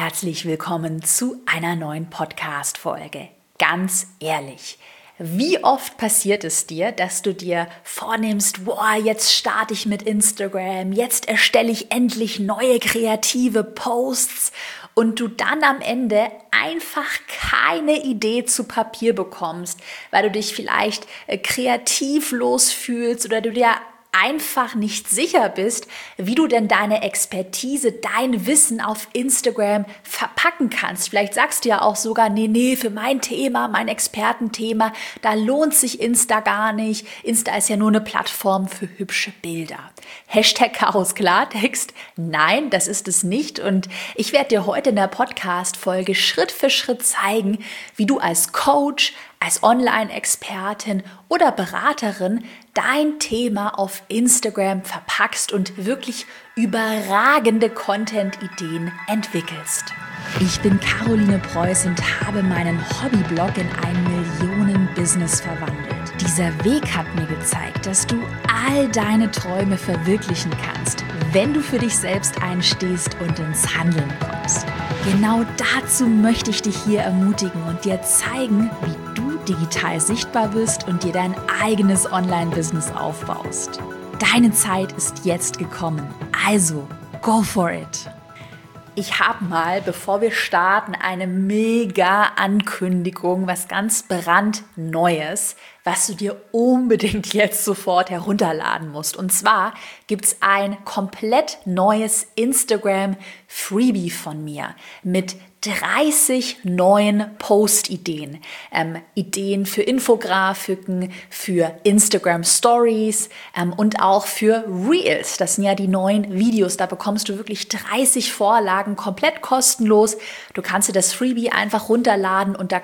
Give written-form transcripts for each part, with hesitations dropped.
herzlich willkommen zu einer neuen Podcast-Folge. Ganz ehrlich, wie oft passiert es dir, dass du dir vornimmst, jetzt starte ich mit Instagram, jetzt erstelle ich endlich neue kreative Posts und du dann am Ende einfach keine Idee zu Papier bekommst, weil du dich vielleicht kreativlos fühlst oder du dir einfach nicht sicher bist, wie du denn deine Expertise, dein Wissen auf Instagram verpacken kannst. Vielleicht sagst du ja auch sogar, nee, für mein Thema, mein Expertenthema, da lohnt sich Insta gar nicht. Insta ist ja nur eine Plattform für hübsche Bilder. Hashtag Chaos Klartext. Nein, das ist es nicht. Und ich werde dir heute in der Podcast-Folge Schritt für Schritt zeigen, wie du als Coach, als Online-Expertin oder Beraterin dein Thema auf Instagram verpackst und wirklich überragende Content-Ideen entwickelst. Ich bin Caroline Preuß und habe meinen Hobbyblog in ein Millionen-Business verwandelt. Dieser Weg hat mir gezeigt, dass du all deine Träume verwirklichen kannst, wenn du für dich selbst einstehst und ins Handeln kommst. Genau dazu möchte ich dich hier ermutigen und dir zeigen, wie du digital sichtbar bist und dir dein eigenes Online-Business aufbaust. Deine Zeit ist jetzt gekommen, also go for it! Ich habe mal, bevor wir starten, eine mega Ankündigung, was ganz brandneues, was du dir unbedingt jetzt sofort herunterladen musst. Und zwar gibt es ein komplett neues Instagram-Freebie von mir mit 30 neuen Post-Ideen. Ideen für Infografiken, für Instagram Stories und auch für Reels. Das sind ja die neuen Videos. Da bekommst du wirklich 30 Vorlagen komplett kostenlos. Du kannst dir das Freebie einfach runterladen unter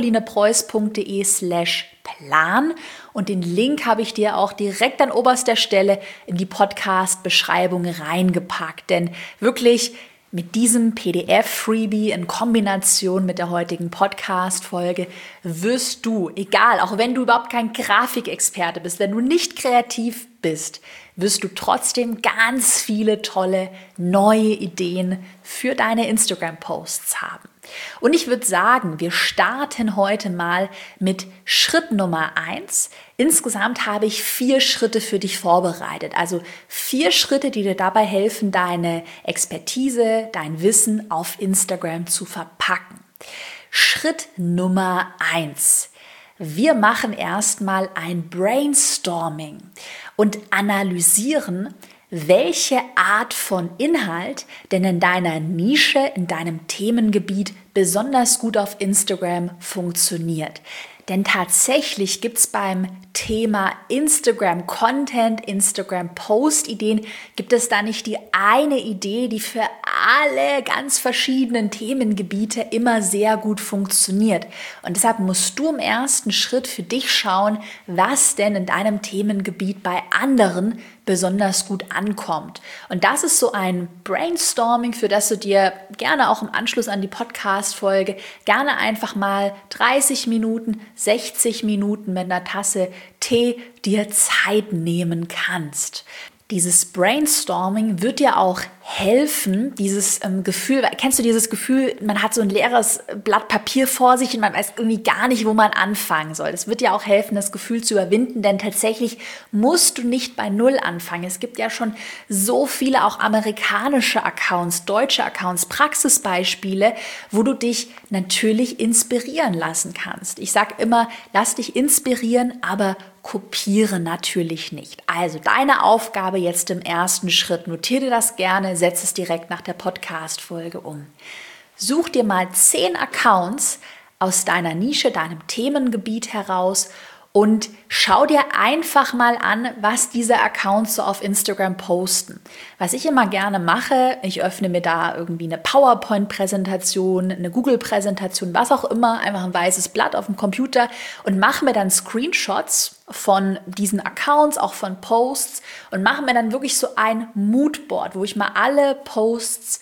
carolinepreuß.de/plan und den Link habe ich dir auch direkt an oberster Stelle in die Podcast-Beschreibung reingepackt. Denn wirklich mit diesem PDF-Freebie in Kombination mit der heutigen Podcast-Folge wirst du, egal, auch wenn du überhaupt kein Grafikexperte bist, wenn du nicht kreativ bist, wirst du trotzdem ganz viele tolle neue Ideen für deine Instagram-Posts haben. Und ich würde sagen, wir starten heute mal mit Schritt Nummer 1. Insgesamt habe ich 4 Schritte für dich vorbereitet. Also 4 Schritte, die dir dabei helfen, deine Expertise, dein Wissen auf Instagram zu verpacken. Schritt Nummer 1. Wir machen erstmal ein Brainstorming und analysieren, welche Art von Inhalt denn in deiner Nische, in deinem Themengebiet besonders gut auf Instagram funktioniert. Denn tatsächlich gibt es beim Thema Instagram-Content, Instagram-Post-Ideen, gibt es da nicht die eine Idee, die für alle ganz verschiedenen Themengebiete immer sehr gut funktioniert. Und deshalb musst du im ersten Schritt für dich schauen, was denn in deinem Themengebiet bei anderen besonders gut ankommt. Und das ist so ein Brainstorming, für das du dir gerne auch im Anschluss an die Podcast-Folge gerne einfach mal 30 Minuten, 60 Minuten mit einer Tasse Tee dir Zeit nehmen kannst. Dieses Brainstorming wird dir auch helfen, dieses Gefühl, kennst du dieses Gefühl, man hat so ein leeres Blatt Papier vor sich und man weiß irgendwie gar nicht, wo man anfangen soll. Das wird dir auch helfen, das Gefühl zu überwinden, denn tatsächlich musst du nicht bei Null anfangen. Es gibt ja schon so viele auch amerikanische Accounts, deutsche Accounts, Praxisbeispiele, wo du dich natürlich inspirieren lassen kannst. Ich sage immer, lass dich inspirieren, aber kopiere natürlich nicht. Also deine Aufgabe jetzt im ersten Schritt, notiere dir das gerne, setz es direkt nach der Podcast-Folge um. Such dir mal 10 Accounts aus deiner Nische, deinem Themengebiet heraus und schau dir einfach mal an, was diese Accounts so auf Instagram posten. Was ich immer gerne mache, ich öffne mir da irgendwie eine PowerPoint-Präsentation, eine Google-Präsentation, was auch immer, einfach ein weißes Blatt auf dem Computer und mache mir dann Screenshots von diesen Accounts, auch von Posts und mache mir dann wirklich so ein Moodboard, wo ich mal alle Posts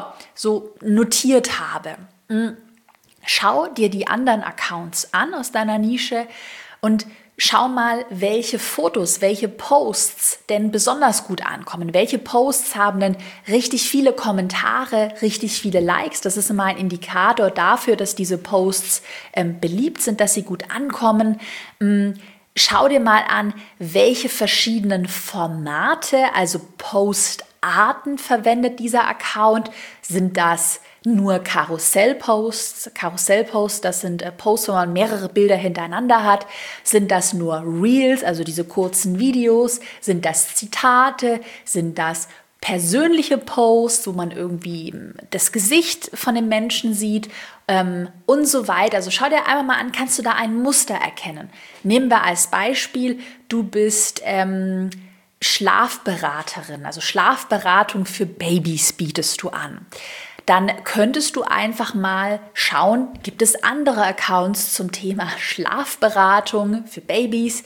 so notiert habe. Schau dir die anderen Accounts an aus deiner Nische und Schau mal, welche Fotos, welche Posts denn besonders gut ankommen. Welche Posts haben denn richtig viele Kommentare, richtig viele Likes. Das ist immer ein Indikator dafür, dass diese Posts beliebt sind, dass sie gut ankommen. Schau dir mal an, welche verschiedenen Formate, also Postarten verwendet dieser Account. Sind das nur Karussellposts? Karussellposts, das sind Posts, wo man mehrere Bilder hintereinander hat. Sind das nur Reels, also diese kurzen Videos? Sind das Zitate? Sind das persönliche Posts, wo man irgendwie das Gesicht von dem Menschen sieht und so weiter. Also schau dir einmal mal an, kannst du da ein Muster erkennen? Nehmen wir als Beispiel, du bist Schlafberaterin, also Schlafberatung für Babys bietest du an. Dann könntest du einfach mal schauen, gibt es andere Accounts zum Thema Schlafberatung für Babys?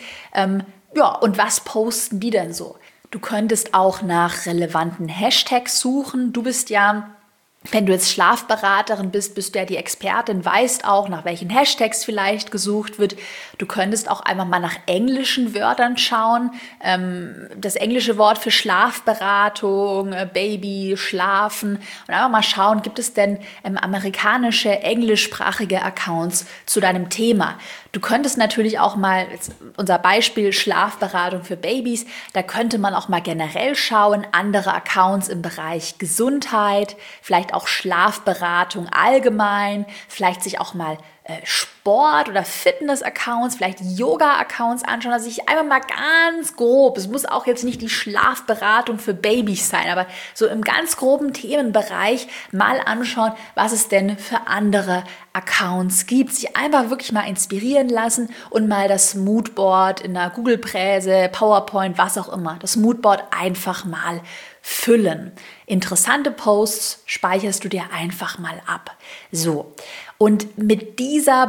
Und was posten die denn so? Du könntest auch nach relevanten Hashtags suchen. Du bist ja, wenn du jetzt Schlafberaterin bist, bist du ja die Expertin, weißt auch, nach welchen Hashtags vielleicht gesucht wird. Du könntest auch einfach mal nach englischen Wörtern schauen. Das englische Wort für Schlafberatung, Baby, Schlafen. Und einfach mal schauen, gibt es denn amerikanische, englischsprachige Accounts zu deinem Thema. Du könntest natürlich auch mal, unser Beispiel Schlafberatung für Babys, da könnte man auch mal generell schauen, andere Accounts im Bereich Gesundheit, vielleicht auch Schlafberatung allgemein, vielleicht sich auch mal Sport- oder Fitness-Accounts, vielleicht Yoga-Accounts anschauen, also ich einfach mal ganz grob, es muss auch jetzt nicht die Schlafberatung für Babys sein, aber so im ganz groben Themenbereich mal anschauen, was es denn für andere Accounts gibt, sich einfach wirklich mal inspirieren lassen und mal das Moodboard in der Google-Präse, PowerPoint, was auch immer, das Moodboard einfach mal füllen. Interessante Posts speicherst du dir einfach mal ab. So, und mit dieser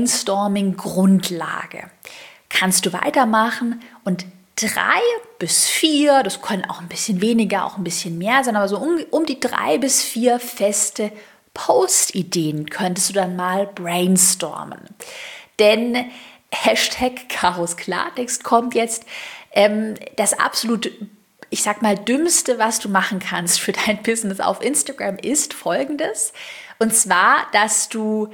Brainstorming-Grundlage kannst du weitermachen und 3 bis 4, das können auch ein bisschen weniger, auch ein bisschen mehr sein, aber so um die 3 bis 4 feste Post-Ideen könntest du dann mal brainstormen. Denn Hashtag Karos Klartext kommt jetzt, das absolut, ich sag mal, dümmste, was du machen kannst für dein Business auf Instagram ist folgendes. Und zwar, dass du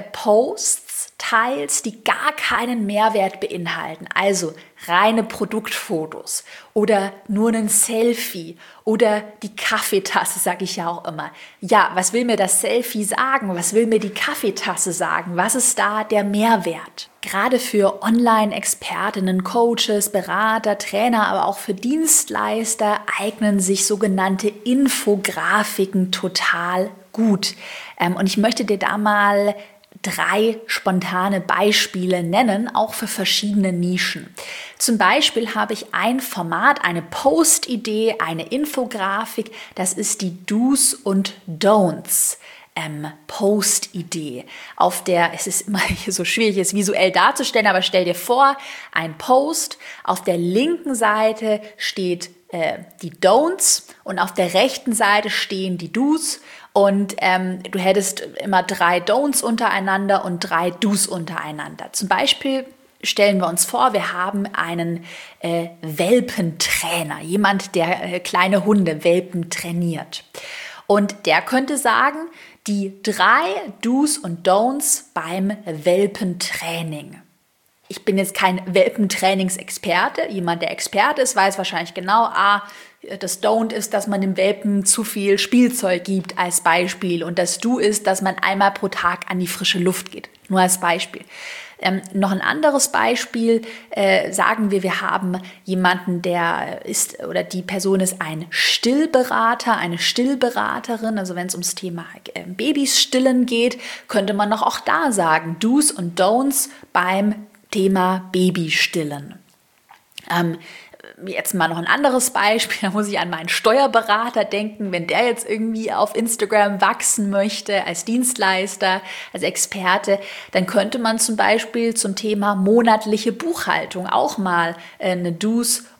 Posts teilst, die gar keinen Mehrwert beinhalten. Also reine Produktfotos oder nur ein Selfie oder die Kaffeetasse, sage ich ja auch immer. Ja, was will mir das Selfie sagen? Was will mir die Kaffeetasse sagen? Was ist da der Mehrwert? Gerade für Online-Expertinnen, Coaches, Berater, Trainer, aber auch für Dienstleister eignen sich sogenannte Infografiken total gut. Und ich möchte dir da mal 3 spontane Beispiele nennen, auch für verschiedene Nischen. Zum Beispiel habe ich ein Format, eine Post-Idee, eine Infografik, das ist die Do's und Don'ts. Post-Idee. Es ist immer hier so schwierig, es visuell darzustellen, aber stell dir vor, ein Post, auf der linken Seite steht die Don'ts und auf der rechten Seite stehen die Do's. Und du hättest immer 3 Don'ts untereinander und 3 Do's untereinander. Zum Beispiel stellen wir uns vor, wir haben einen Welpentrainer, jemand, der kleine Hunde, Welpen trainiert. Und der könnte sagen, die 3 Do's und Don'ts beim Welpentraining. Ich bin jetzt kein Welpentrainingsexperte. Jemand, der Experte ist, weiß wahrscheinlich genau, das Don't ist, dass man dem Welpen zu viel Spielzeug gibt als Beispiel. Und das Do ist, dass man einmal pro Tag an die frische Luft geht. Nur als Beispiel. Noch ein anderes Beispiel, sagen wir haben jemanden, der ist oder die Person ist ein Stillberater, eine Stillberaterin. Also wenn es ums Thema Babys stillen geht, könnte man noch auch da sagen, Do's und Don'ts beim Thema Babystillen. Jetzt mal noch ein anderes Beispiel, da muss ich an meinen Steuerberater denken, wenn der jetzt irgendwie auf Instagram wachsen möchte als Dienstleister, als Experte, dann könnte man zum Beispiel zum Thema monatliche Buchhaltung auch mal eine Do's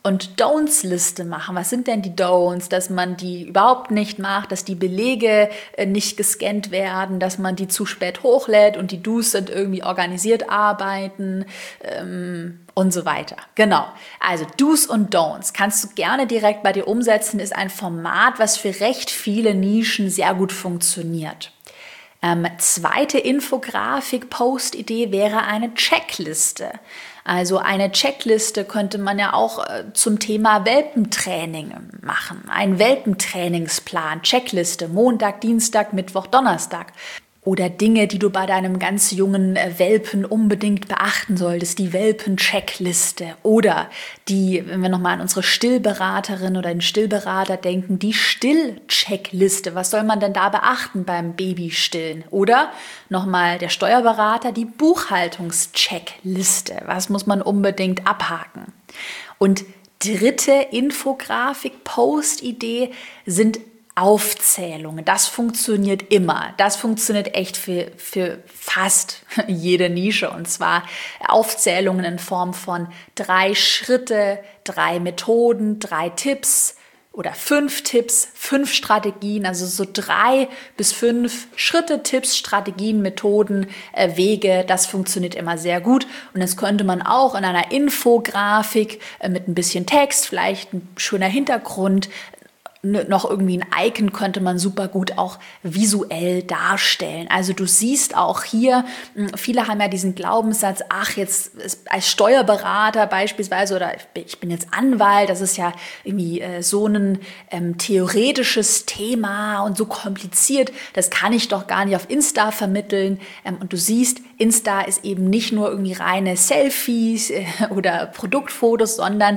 und Don'ts-Liste machen. Was sind denn die Don'ts? Dass man die überhaupt nicht macht, dass die Belege nicht gescannt werden, dass man die zu spät hochlädt und die Do's sind irgendwie organisiert arbeiten und so weiter. Genau, also Do's und Don'ts kannst du gerne direkt bei dir umsetzen, ist ein Format, was für recht viele Nischen sehr gut funktioniert. Zweite Infografik-Post-Idee wäre eine Checkliste. Also eine Checkliste könnte man ja auch zum Thema Welpentraining machen. Ein Welpentrainingsplan, Checkliste, Montag, Dienstag, Mittwoch, Donnerstag. Oder Dinge, die du bei deinem ganz jungen Welpen unbedingt beachten solltest, die Welpen-Checkliste. Oder die, wenn wir nochmal an unsere Stillberaterin oder den Stillberater denken, die Still-Checkliste. Was soll man denn da beachten beim Babystillen? Oder nochmal der Steuerberater, die Buchhaltungs-Checkliste. Was muss man unbedingt abhaken? Und dritte Infografik-Post-Idee sind Aufzählungen. Das funktioniert immer. Das funktioniert echt für fast jede Nische. Und zwar Aufzählungen in Form von 3 Schritte, 3 Methoden, 3 Tipps oder 5 Tipps, 5 Strategien. Also so 3 bis 5 Schritte, Tipps, Strategien, Methoden, Wege. Das funktioniert immer sehr gut. Und das könnte man auch in einer Infografik mit ein bisschen Text, vielleicht ein schöner Hintergrund, noch irgendwie ein Icon könnte man super gut auch visuell darstellen. Also du siehst auch hier, viele haben ja diesen Glaubenssatz, ach jetzt als Steuerberater beispielsweise oder ich bin jetzt Anwalt, das ist ja irgendwie so ein theoretisches Thema und so kompliziert, das kann ich doch gar nicht auf Insta vermitteln. Und du siehst, Insta ist eben nicht nur irgendwie reine Selfies oder Produktfotos, sondern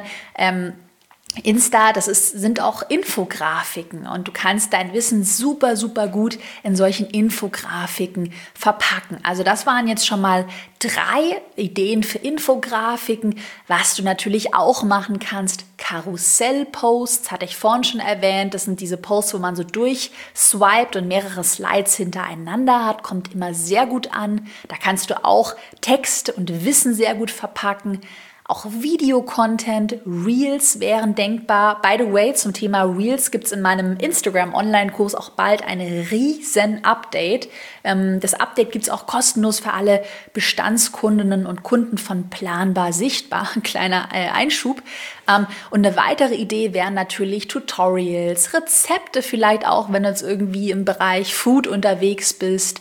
Insta, sind auch Infografiken und du kannst dein Wissen super, super gut in solchen Infografiken verpacken. Also das waren jetzt schon mal 3 Ideen für Infografiken. Was du natürlich auch machen kannst, Karussellposts, hatte ich vorhin schon erwähnt. Das sind diese Posts, wo man so durchswiped und mehrere Slides hintereinander hat. Kommt immer sehr gut an. Da kannst du auch Text und Wissen sehr gut verpacken. Auch Videocontent, Reels wären denkbar. By the way, zum Thema Reels gibt es in meinem Instagram-Online-Kurs auch bald ein riesen Update. Das Update gibt es auch kostenlos für alle Bestandskundinnen und Kunden von Planbar Sichtbar. Ein kleiner Einschub. Und eine weitere Idee wären natürlich Tutorials, Rezepte vielleicht auch, wenn du jetzt irgendwie im Bereich Food unterwegs bist.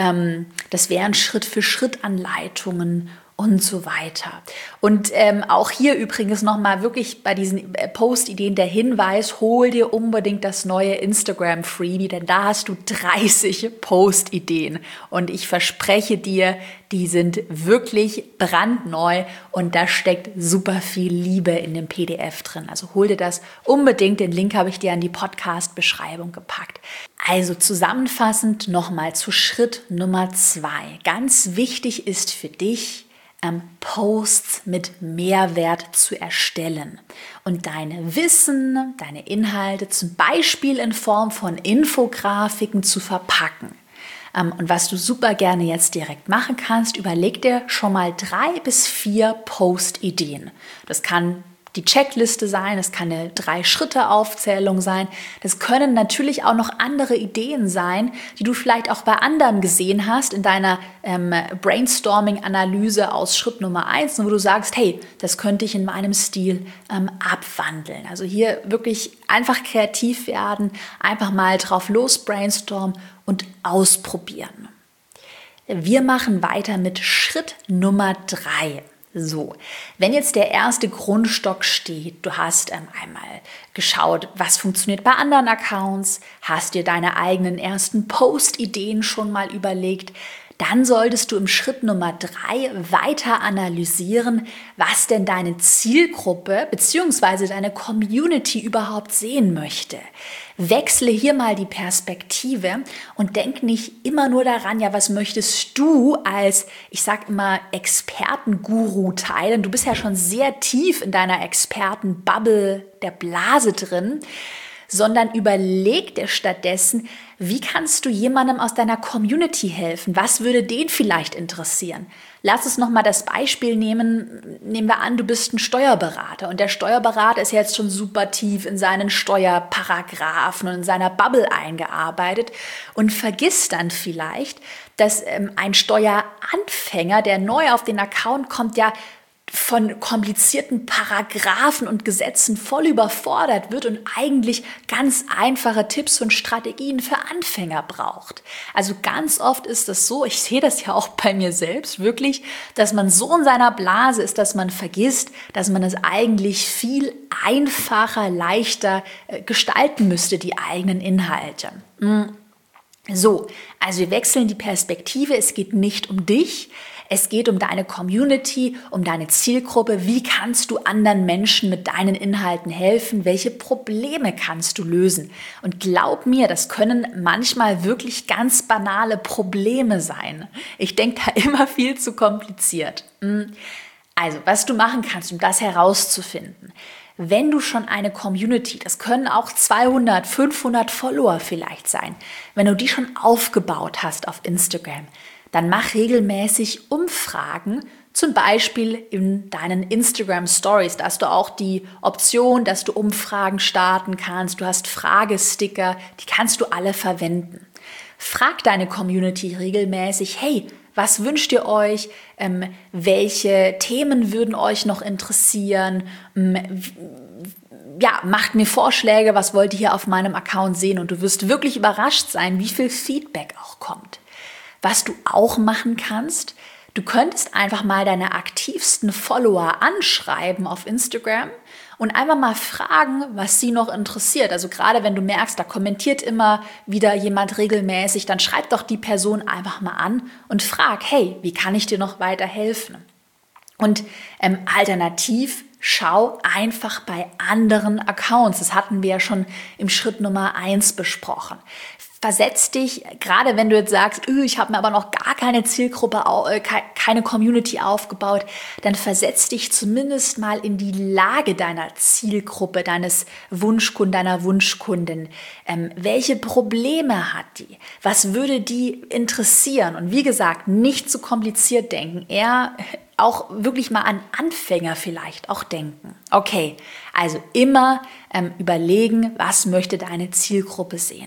Das wären Schritt-für-Schritt-Anleitungen und so weiter. Und auch hier übrigens nochmal wirklich bei diesen Post-Ideen der Hinweis, hol dir unbedingt das neue Instagram-Freebie, denn da hast du 30 Post-Ideen. Und ich verspreche dir, die sind wirklich brandneu und da steckt super viel Liebe in dem PDF drin. Also hol dir das unbedingt, den Link habe ich dir an die Podcast-Beschreibung gepackt. Also zusammenfassend nochmal zu Schritt Nummer 2. Ganz wichtig ist für dich, Posts mit Mehrwert zu erstellen und deine Wissen, deine Inhalte zum Beispiel in Form von Infografiken zu verpacken. Und was du super gerne jetzt direkt machen kannst, überleg dir schon mal 3 bis 4 Post-Ideen. Das kann die Checkliste sein, es kann eine 3-Schritte-Aufzählung sein. Das können natürlich auch noch andere Ideen sein, die du vielleicht auch bei anderen gesehen hast in deiner Brainstorming-Analyse aus Schritt Nummer 1, wo du sagst, hey, das könnte ich in meinem Stil abwandeln. Also hier wirklich einfach kreativ werden, einfach mal drauf los brainstormen und ausprobieren. Wir machen weiter mit Schritt Nummer 3. So, wenn jetzt der erste Grundstock steht, du hast einmal geschaut, was funktioniert bei anderen Accounts, hast dir deine eigenen ersten Post-Ideen schon mal überlegt, dann solltest du im Schritt Nummer 3 weiter analysieren, was denn deine Zielgruppe bzw. deine Community überhaupt sehen möchte. Wechsle hier mal die Perspektive und denk nicht immer nur daran, ja, was möchtest du als, ich sag immer, Expertenguru teilen? Du bist ja schon sehr tief in deiner Expertenbubble der Blase drin. sondern überleg dir stattdessen, wie kannst du jemandem aus deiner Community helfen? Was würde den vielleicht interessieren? Lass uns nochmal das Beispiel nehmen. Nehmen wir an, du bist ein Steuerberater und der Steuerberater ist jetzt schon super tief in seinen Steuerparagraphen und in seiner Bubble eingearbeitet und vergisst dann vielleicht, dass ein Steueranfänger, der neu auf den Account kommt, ja von komplizierten Paragraphen und Gesetzen voll überfordert wird und eigentlich ganz einfache Tipps und Strategien für Anfänger braucht. Also ganz oft ist es so, ich sehe das ja auch bei mir selbst wirklich, dass man so in seiner Blase ist, dass man vergisst, dass man es eigentlich viel einfacher, leichter gestalten müsste, die eigenen Inhalte. So, also wir wechseln die Perspektive, es geht nicht um dich, es geht um deine Community, um deine Zielgruppe. Wie kannst du anderen Menschen mit deinen Inhalten helfen? Welche Probleme kannst du lösen? Und glaub mir, das können manchmal wirklich ganz banale Probleme sein. Ich denke da immer viel zu kompliziert. Also, was du machen kannst, um das herauszufinden. Wenn du schon eine Community, das können auch 200, 500 Follower vielleicht sein, wenn du die schon aufgebaut hast auf Instagram, dann mach regelmäßig Umfragen, zum Beispiel in deinen Instagram Stories. Da hast du auch die Option, dass du Umfragen starten kannst. Du hast Fragesticker, die kannst du alle verwenden. Frag deine Community regelmäßig, hey, was wünscht ihr euch? Welche Themen würden euch noch interessieren? Ja, macht mir Vorschläge, was wollt ihr hier auf meinem Account sehen? Und du wirst wirklich überrascht sein, wie viel Feedback auch kommt. Was du auch machen kannst, du könntest einfach mal deine aktivsten Follower anschreiben auf Instagram und einfach mal fragen, was sie noch interessiert. Also gerade wenn du merkst, da kommentiert immer wieder jemand regelmäßig, dann schreib doch die Person einfach mal an und frag, hey, wie kann ich dir noch weiterhelfen? Und alternativ schau einfach bei anderen Accounts. Das hatten wir ja schon im Schritt Nummer 1 besprochen. Versetz dich, gerade wenn du jetzt sagst, ich habe mir aber noch gar keine Zielgruppe, keine Community aufgebaut, dann versetz dich zumindest mal in die Lage deiner Zielgruppe, deines Wunschkunden, deiner Wunschkundin. Welche Probleme hat die? Was würde die interessieren? Und wie gesagt, nicht zu kompliziert denken, eher auch wirklich mal an Anfänger vielleicht auch denken. Okay, also immer überlegen, was möchte deine Zielgruppe sehen.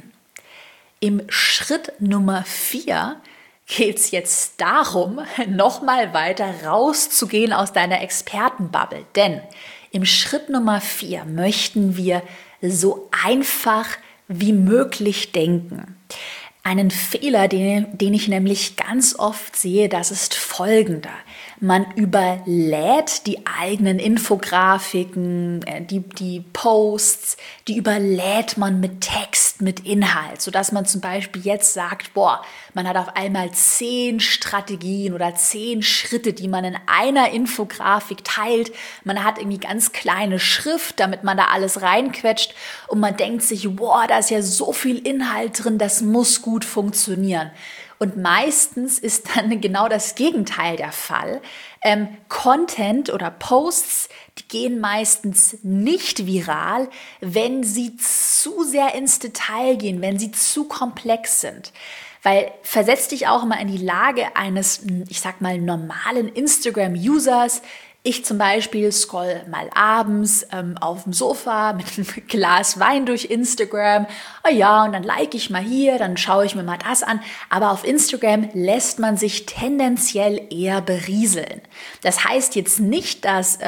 Im Schritt Nummer 4 geht es jetzt darum, nochmal weiter rauszugehen aus deiner Expertenbubble. Denn im Schritt Nummer 4 möchten wir so einfach wie möglich denken. Einen Fehler, den ich nämlich ganz oft sehe, das ist folgender. Man überlädt die eigenen Infografiken, die Posts, die überlädt man mit Text, mit Inhalt, sodass man zum Beispiel jetzt sagt, man hat auf einmal 10 Strategien oder 10 Schritte, die man in einer Infografik teilt. Man hat irgendwie ganz kleine Schrift, damit man da alles reinquetscht und man denkt sich, da ist ja so viel Inhalt drin, das muss gut funktionieren. Und meistens ist dann genau das Gegenteil der Fall. Content oder Posts, die gehen meistens nicht viral, wenn sie zu sehr ins Detail gehen, wenn sie zu komplex sind. Weil versetz dich auch immer in die Lage eines, ich sag mal, normalen Instagram-Users. Ich zum Beispiel scroll mal abends auf dem Sofa mit einem Glas Wein durch Instagram. Und dann like ich mal hier, dann schaue ich mir mal das an. Aber auf Instagram lässt man sich tendenziell eher berieseln. Das heißt jetzt nicht, dass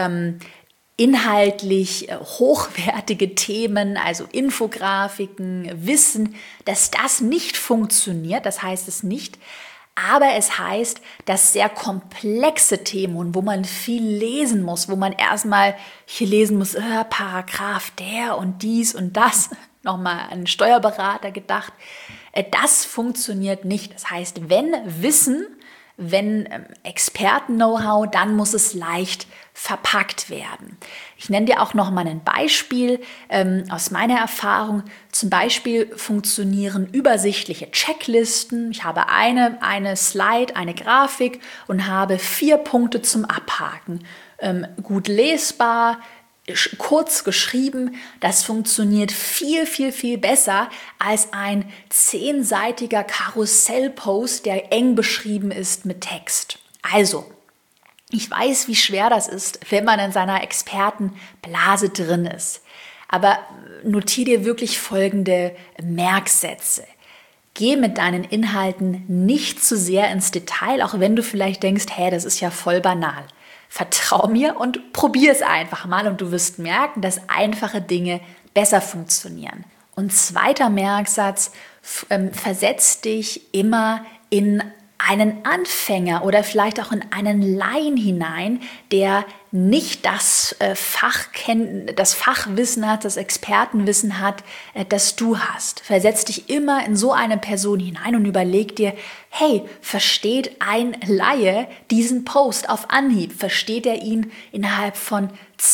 inhaltlich hochwertige Themen, also Infografiken, Wissen, dass das nicht funktioniert. Das heißt es nicht. Aber es heißt, dass sehr komplexe Themen, wo man viel lesen muss, wo man erstmal hier lesen muss, Paragraph der und dies und das, nochmal an einen Steuerberater gedacht, das funktioniert nicht. Das heißt, wenn Wissen, wenn Experten-Know-how, dann muss es leicht verpackt werden. Ich nenne dir auch noch mal ein Beispiel aus meiner Erfahrung. Zum Beispiel funktionieren übersichtliche Checklisten. Ich habe eine Slide, eine Grafik und habe 4 Punkte zum Abhaken. Gut lesbar, kurz geschrieben, das funktioniert viel, viel, viel besser als ein 10-seitiger Karussellpost, der eng beschrieben ist mit Text. Also, ich weiß, wie schwer das ist, wenn man in seiner Expertenblase drin ist. Aber notiere dir wirklich folgende Merksätze. Geh mit deinen Inhalten nicht zu sehr ins Detail, auch wenn du vielleicht denkst, hey, das ist ja voll banal. Vertrau mir und probier es einfach mal und du wirst merken, dass einfache Dinge besser funktionieren. Und zweiter Merksatz, versetz dich immer in einen Anfänger oder vielleicht auch in einen Laien hinein, der nicht das Fachwissen hat, das Expertenwissen hat, das du hast. Versetz dich immer in so eine Person hinein und überleg dir, hey, versteht ein Laie diesen Post auf Anhieb? Versteht er ihn innerhalb von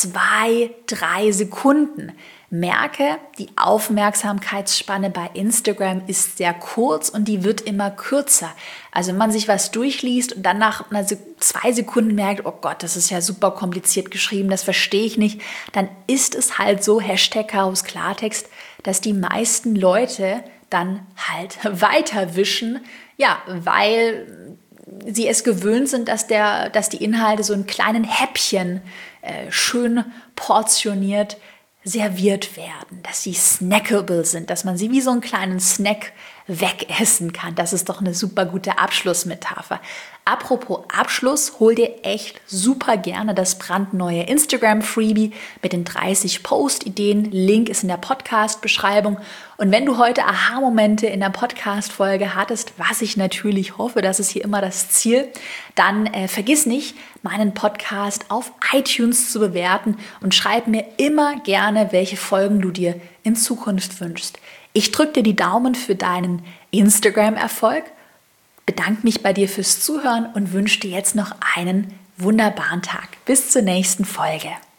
2-3 Sekunden? Merke, die Aufmerksamkeitsspanne bei Instagram ist sehr kurz und die wird immer kürzer. Also wenn man sich was durchliest und dann nach 2 Sekunden merkt, oh Gott, das ist ja super kompliziert geschrieben, das verstehe ich nicht, dann ist es halt so, Hashtag Klartext, dass die meisten Leute dann halt weiterwischen, ja, weil sie es gewöhnt sind, dass die Inhalte so in kleinen Häppchen schön portioniert serviert werden, dass sie snackable sind, dass man sie wie so einen kleinen Snack wegessen kann. Das ist doch eine super gute Abschlussmetapher. Apropos Abschluss, hol dir echt super gerne das brandneue Instagram-Freebie mit den 30 Post-Ideen. Link ist in der Podcast-Beschreibung. Und wenn du heute Aha-Momente in der Podcast-Folge hattest, was ich natürlich hoffe, das ist hier immer das Ziel, dann vergiss nicht, meinen Podcast auf iTunes zu bewerten und schreib mir immer gerne, welche Folgen du dir in Zukunft wünschst. Ich drücke dir die Daumen für deinen Instagram-Erfolg, bedanke mich bei dir fürs Zuhören und wünsche dir jetzt noch einen wunderbaren Tag. Bis zur nächsten Folge.